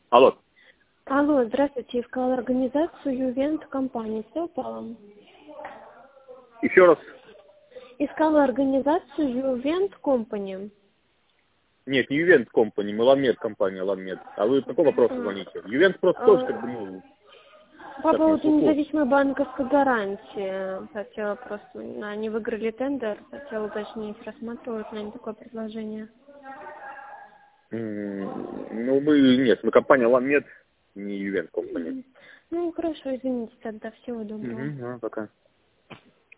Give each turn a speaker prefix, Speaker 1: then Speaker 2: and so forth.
Speaker 1: Алло.
Speaker 2: Алло, здравствуйте. Искала организацию Ювент компании. Все упало?
Speaker 1: Еще раз.
Speaker 2: Искала организацию Ювент Company.
Speaker 1: Нет, не Ювент Компани, мы Ламед компания, Ламед. А вы по какому вопросу звоните? Ювент просто тоже как бы, ну...
Speaker 2: По
Speaker 1: так,
Speaker 2: поводу независимой банковской гарантии. Хотела просто... Они выиграли тендер. Хотела уточнить, рассматривают ли они такое предложение.
Speaker 1: Ну, нет, мы компания Ламед, не Ювент Компани.
Speaker 2: Ну, хорошо, извините тогда. Всего доброго.
Speaker 1: Пока.